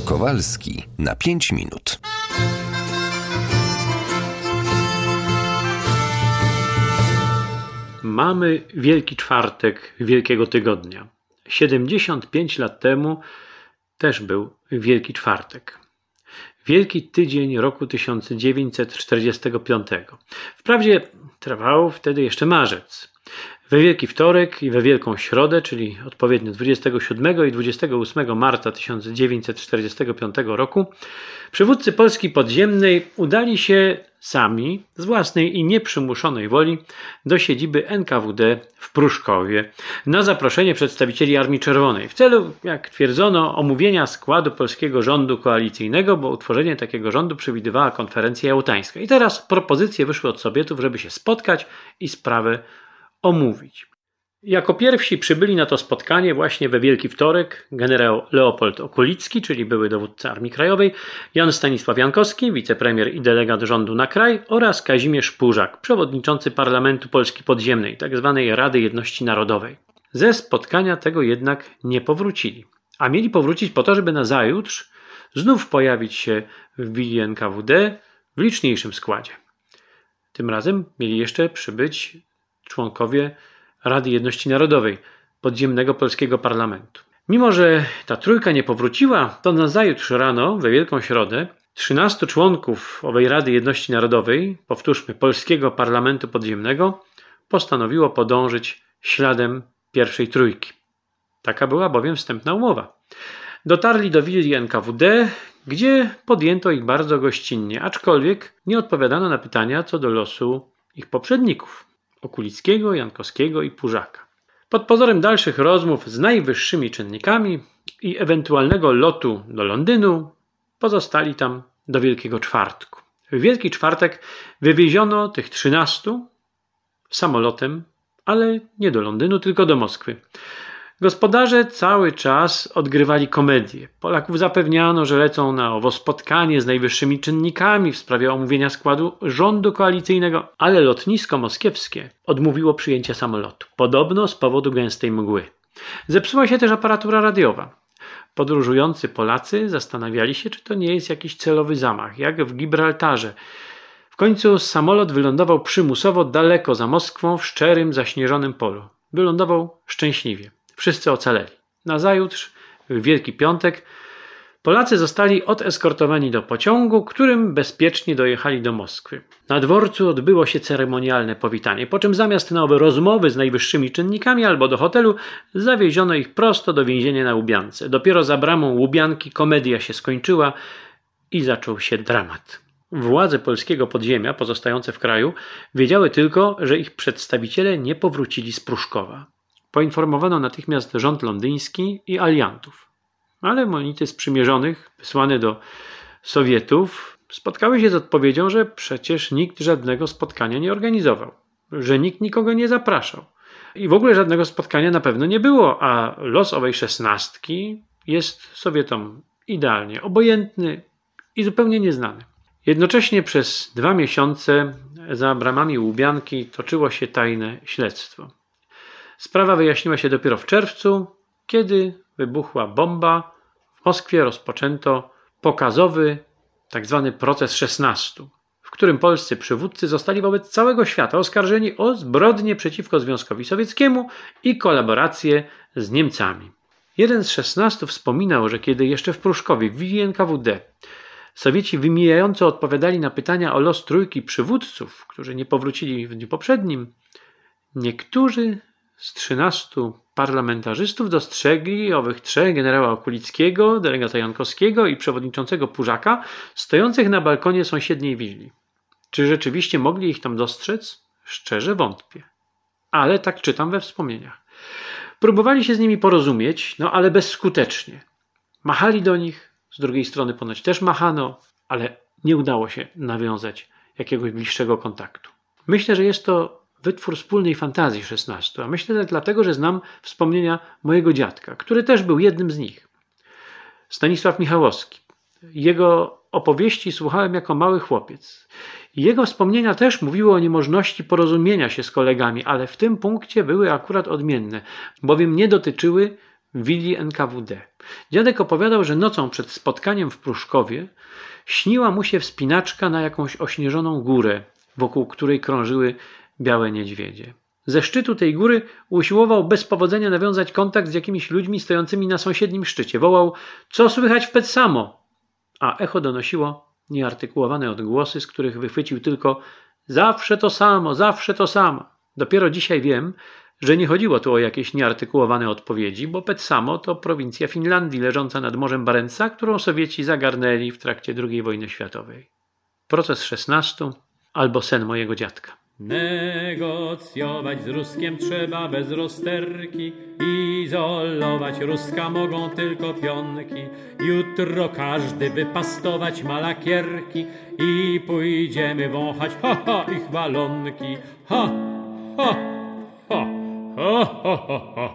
Kowalski na 5 minut. Mamy Wielki Czwartek Wielkiego Tygodnia. 75 lat temu też był Wielki Czwartek. Wielki Tydzień roku 1945. Wprawdzie trwał wtedy jeszcze marzec. We Wielki Wtorek i we Wielką Środę, czyli odpowiednio 27 i 28 marca 1945 roku, przywódcy Polski podziemnej udali się sami, z własnej i nieprzymuszonej woli, do siedziby NKWD w Pruszkowie na zaproszenie przedstawicieli Armii Czerwonej w celu, jak twierdzono, omówienia składu polskiego rządu koalicyjnego, bo utworzenie takiego rządu przewidywała konferencja jałtańska. I teraz propozycje wyszły od Sowietów, żeby się spotkać i sprawę omówić. Jako pierwsi przybyli na to spotkanie właśnie we Wielki Wtorek generał Leopold Okulicki, czyli były dowódca Armii Krajowej, Jan Stanisław Jankowski, wicepremier i delegat rządu na kraj, oraz Kazimierz Pużak, przewodniczący Parlamentu Polski Podziemnej, tzw. Rady Jedności Narodowej. Ze spotkania tego jednak nie powrócili, a mieli powrócić po to, żeby nazajutrz znów pojawić się w willi NKWD w liczniejszym składzie. Tym razem mieli jeszcze przybyć członkowie Rady Jedności Narodowej, podziemnego polskiego parlamentu. Mimo że ta trójka nie powróciła, to nazajutrz rano, we Wielką Środę, 13 członków owej Rady Jedności Narodowej, powtórzmy, polskiego parlamentu podziemnego, postanowiło podążyć śladem pierwszej trójki. Taka była bowiem wstępna umowa. Dotarli do willi NKWD, gdzie podjęto ich bardzo gościnnie, aczkolwiek nie odpowiadano na pytania co do losu ich poprzedników. Okulickiego, Jankowskiego i Pużaka. Pod pozorem dalszych rozmów z najwyższymi czynnikami i ewentualnego lotu do Londynu pozostali tam do Wielkiego Czwartku. W Wielki Czwartek wywieziono tych 13 samolotem, ale nie do Londynu, tylko do Moskwy. Gospodarze cały czas odgrywali komedię. Polaków zapewniano, że lecą na owo spotkanie z najwyższymi czynnikami w sprawie omówienia składu rządu koalicyjnego, ale lotnisko moskiewskie odmówiło przyjęcia samolotu. Podobno z powodu gęstej mgły. Zepsuła się też aparatura radiowa. Podróżujący Polacy zastanawiali się, czy to nie jest jakiś celowy zamach, jak w Gibraltarze. W końcu samolot wylądował przymusowo daleko za Moskwą w szczerym, zaśnieżonym polu. Wylądował szczęśliwie. Wszyscy ocaleli. Nazajutrz, w Wielki Piątek, Polacy zostali odeskortowani do pociągu, którym bezpiecznie dojechali do Moskwy. Na dworcu odbyło się ceremonialne powitanie, po czym zamiast na owe rozmowy z najwyższymi czynnikami albo do hotelu, zawieziono ich prosto do więzienia na Łubiance. Dopiero za bramą Łubianki komedia się skończyła i zaczął się dramat. Władze polskiego podziemia, pozostające w kraju, wiedziały tylko, że ich przedstawiciele nie powrócili z Pruszkowa. Poinformowano natychmiast rząd londyński i aliantów. Ale monity sprzymierzonych, wysłane do Sowietów, spotkały się z odpowiedzią, że przecież nikt żadnego spotkania nie organizował, że nikt nikogo nie zapraszał. I w ogóle żadnego spotkania na pewno nie było, a los owej 16 jest Sowietom idealnie obojętny i zupełnie nieznany. Jednocześnie przez 2 miesiące za bramami Łubianki toczyło się tajne śledztwo. Sprawa wyjaśniła się dopiero w czerwcu, kiedy wybuchła bomba. W Moskwie rozpoczęto pokazowy tzw. proces 16, w którym polscy przywódcy zostali wobec całego świata oskarżeni o zbrodnie przeciwko Związkowi Sowieckiemu i kolaborację z Niemcami. Jeden z 16 wspominał, że kiedy jeszcze w Pruszkowie, w willi NKWD, Sowieci wymijająco odpowiadali na pytania o los trójki przywódców, którzy nie powrócili w dniu poprzednim, niektórzy z 13 parlamentarzystów dostrzegli owych 3, generała Okulickiego, delegata Jankowskiego i przewodniczącego Pużaka, stojących na balkonie sąsiedniej willi. Czy rzeczywiście mogli ich tam dostrzec? Szczerze wątpię. Ale tak czytam we wspomnieniach. Próbowali się z nimi porozumieć, ale bezskutecznie. Machali do nich, z drugiej strony ponoć też machano, ale nie udało się nawiązać jakiegoś bliższego kontaktu. Myślę, że jest to wytwór wspólnej fantazji 16, a myślę tak dlatego, że znam wspomnienia mojego dziadka, który też był jednym z nich. Stanisław Michałowski. Jego opowieści słuchałem jako mały chłopiec. Jego wspomnienia też mówiły o niemożności porozumienia się z kolegami, ale w tym punkcie były akurat odmienne, bowiem nie dotyczyły willi NKWD. Dziadek opowiadał, że nocą przed spotkaniem w Pruszkowie śniła mu się wspinaczka na jakąś ośnieżoną górę, wokół której krążyły białe niedźwiedzie. Ze szczytu tej góry usiłował bez powodzenia nawiązać kontakt z jakimiś ludźmi stojącymi na sąsiednim szczycie. Wołał: co słychać w Petsamo? A echo donosiło nieartykułowane odgłosy, z których wychwycił tylko: zawsze to samo, zawsze to samo. Dopiero dzisiaj wiem, że nie chodziło tu o jakieś nieartykułowane odpowiedzi, bo Petsamo to prowincja Finlandii leżąca nad Morzem Barentsa, którą Sowieci zagarnęli w trakcie II wojny światowej. Proces 16 albo sen mojego dziadka. Negocjować z Ruskiem trzeba bez rozterki, izolować Ruska mogą tylko pionki. Jutro każdy wypastować ma lakierki i pójdziemy wąchać, ha, ha, ich walonki. Ha, ha, ha, ha, ha, ha, ha,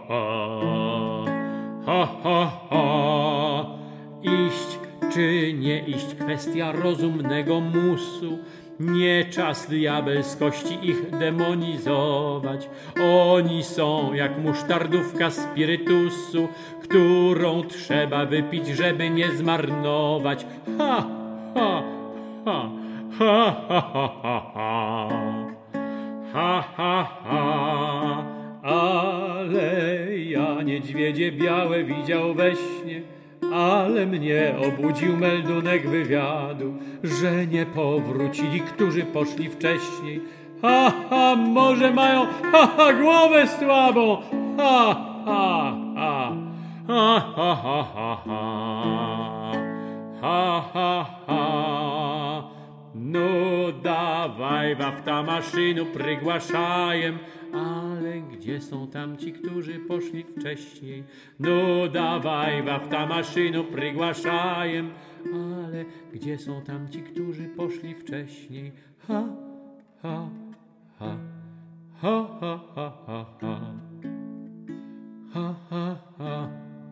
ha, ha, ha. Iść czy nie iść, kwestia rozumnego musu. Nie czas diabelskości ich demonizować. Oni są jak musztardówka spirytusu, którą trzeba wypić, żeby nie zmarnować. Ha, ha, ha, ha, ha, ha, ha, ha. Ha, ha, ha. Ale ja niedźwiedzie białe widział we śnie, ale mnie obudził meldunek wywiadu, że nie powrócili, którzy poszli wcześniej. Ha, ha, może mają, ha, ha, głowę słabą. Ha, ha, ha, ha, ha, ha, ha, ha, ha, ha, ha. No dawaj, wafta maszynu prygłaszajem, ale gdzie są tamci, którzy poszli wcześniej? No dawaj, wafta maszynu prygłaszajem, ale gdzie są tamci, którzy poszli wcześniej? Ha, ha, ha, ha, ha, ha, ha, ha, ha, ha, ha.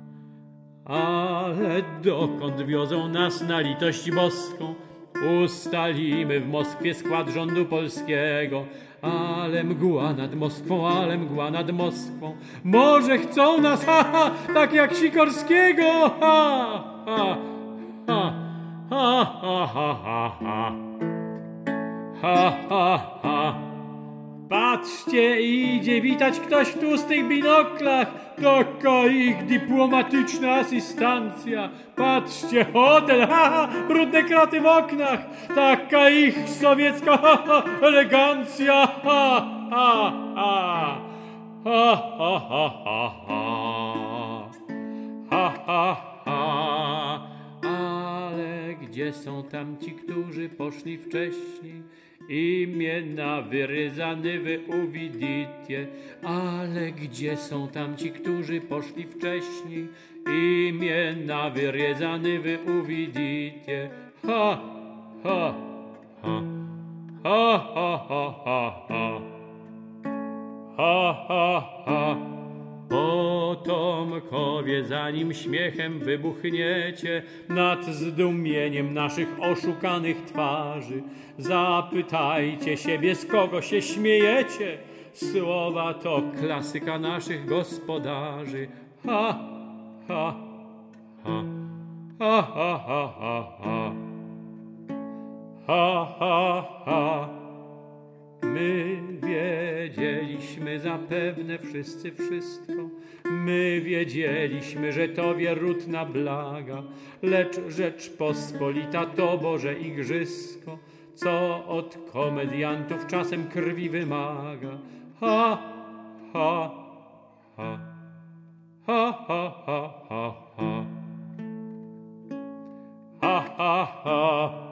Ale dokąd wiozą nas na litość boską? Ustalimy w Moskwie skład rządu polskiego. Ale mgła nad Moskwą, ale mgła nad Moskwą. Może chcą nas, ha, ha, tak jak Sikorskiego. Ha, ha, ha, ha, ha, ha, ha, ha, ha, ha, ha. Patrzcie, idzie witać ktoś w tłustych binoklach. Taka ich dyplomatyczna asystancja. Patrzcie, hotel, ha, ha, brudne kraty w oknach. Taka ich sowiecka, ha, ha, elegancja. Ha, ha, ha, ha, ha, ha, ha, ha, ha, ha, ha. Ale gdzie są tamci, którzy poszli wcześniej? Imiena wyryzane wy uwidzicie, ale gdzie są tamci, którzy poszli wcześniej? Imiena wyryzane wy uwidzicie. Ha, ha, ha, ha, ha, ha, ha, ha, ha, ha, ha. Potomkowie, zanim śmiechem wybuchniecie nad zdumieniem naszych oszukanych twarzy, zapytajcie siebie, z kogo się śmiejecie. Słowa to klasyka naszych gospodarzy. Ha, ha, ha, ha, ha, ha, ha, ha, ha, ha, ha. My wiedzieliśmy zapewne wszyscy wszystko. My wiedzieliśmy, że to wierutna blaga, lecz Rzeczpospolita to Boże igrzysko, co od komediantów czasem krwi wymaga. Ha, ha, ha, ha, ha, ha, ha, ha, ha, ha, ha.